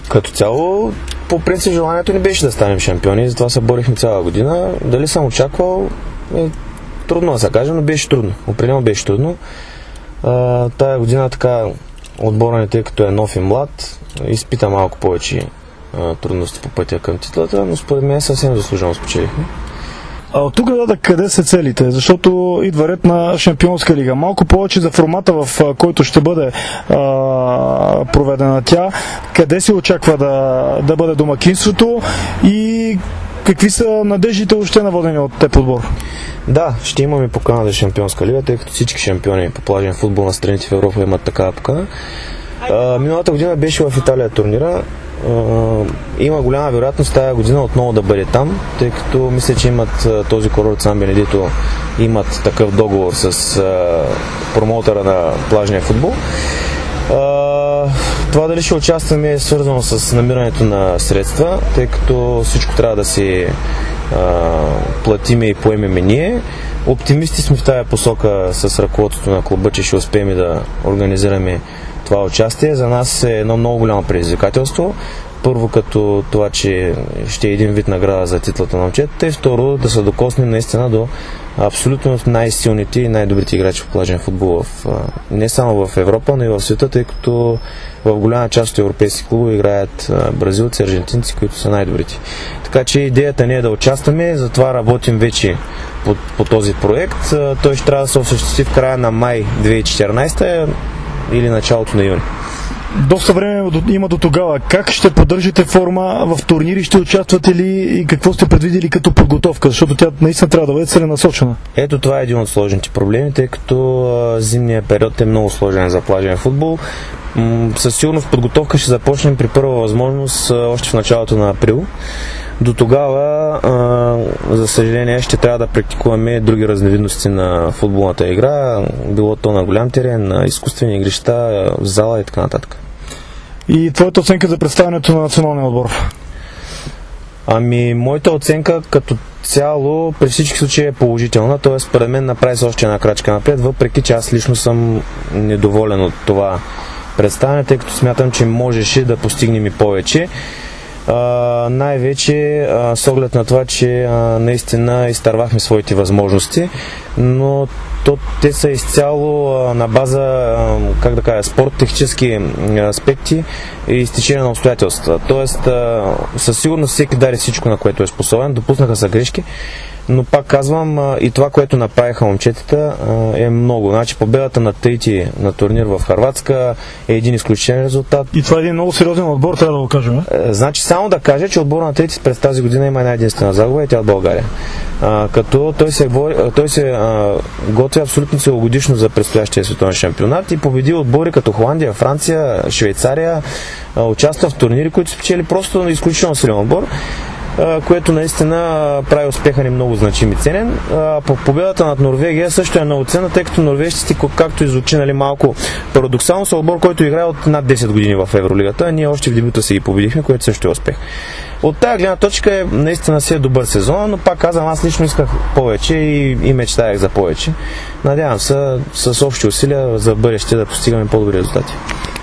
Като цяло, по принцип, желанието ни беше да станем шампиони, затова се борихме цяла година. Дали съм очаквал, трудно да се каже, но беше трудно. Определено беше трудно. Тая година така отбора ни, тъй като е нов и млад, изпита малко повече трудности по пътя към титлата, но според мен съвсем заслужено спечелихме. А от тук нататък къде са целите? Защото идва ред на Шампионска лига. Малко повече за формата, в който ще бъде проведена тя. Къде се очаква да бъде домакинството и какви са надеждите още наводени от теб отбор? Да, ще имаме покана за Шампионска лига, тъй като всички шампиони по плажен футбол на страните в Европа имат такава покана. Миналата година беше в Италия турнира. Има голяма вероятност тази година отново да бъде там, тъй като мисля, че имат този курорт Сан Бенедито, имат такъв договор с промоутъра на плажния футбол. Това дали ще участваме е свързано с намирането на средства, тъй като всичко трябва да си платиме и поемеме ние. Оптимисти сме в тая посока с ръководството на клуба, че ще успеем да организираме това участие. За нас е едно много голямо предизвикателство. Първо като това, че ще е един вид награда за титлата на момчетата и второ да се докоснем наистина до абсолютно най-силните и най-добрите играчи в плажен футбол не само в Европа, но и в света, тъй като в голяма част от европейски клубове играят бразилци, аржентинци, които са най-добрите. Така че идеята не е да участваме, затова работим вече по този проект. Той ще трябва да се осъществи в края на май 2014 или началото на юни. Доста време има до тогава. Как ще поддържате форма в турнири? Ще участвате ли и какво сте предвидели като подготовка? Защото тя наистина трябва да бъде целенасочена. Ето това е един от сложните проблеми, тъй като зимният период е много сложен за плажен футбол. Със сигурност подготовка ще започнем при първа възможност още в началото на април. До тогава, за съжаление, ще трябва да практикуваме други разновидности на футболната игра, било то на голям терен, на изкуствени игрища, зала и така нататък. И твоята оценка за представянето на националния отбор? Моята оценка като цяло при всички случаи е положителна, т.е. според мен направи се още една крачка напред, въпреки че аз лично съм недоволен от това представяне, тъй като смятам, че можеше да постигнем и повече. Най-вече с оглед на това, че наистина изтървахме своите възможности, но те са изцяло на база, спорт-технически аспекти и изтечение на обстоятелства. Тоест, със сигурност всеки даде всичко, на което е способен, допуснаха са грешки, но пак казвам, и това, което направиха момчетата, е много. Значи победата на Таити на турнир в Хърватска е един изключителен резултат. И това е един много сериозен отбор, трябва да го кажем. Значи само да кажа, че отбор на Таити през тази година има една единствена загуба и тя от България. Като той се готви абсолютно целогодишно за предстоящия световен шампионат и победи отбори като Холандия, Франция, Швейцария, участва в турнири, които спечели просто изключително силен отбор, което наистина прави успеха ни много значим и ценен. По победата над Норвегия също е много ценна, тъй като норвежците, както иззвучи малко парадоксално, са отбор, който играе от над 10 години в Евролигата. Ние още в дебюта си ги победихме, което също е успех. От тази гледна точка наистина си е добър сезон, но пак казвам, аз лично исках повече и мечтаях за повече. Надявам се с общи усилия за бъдеще да постигаме по-добри резултати.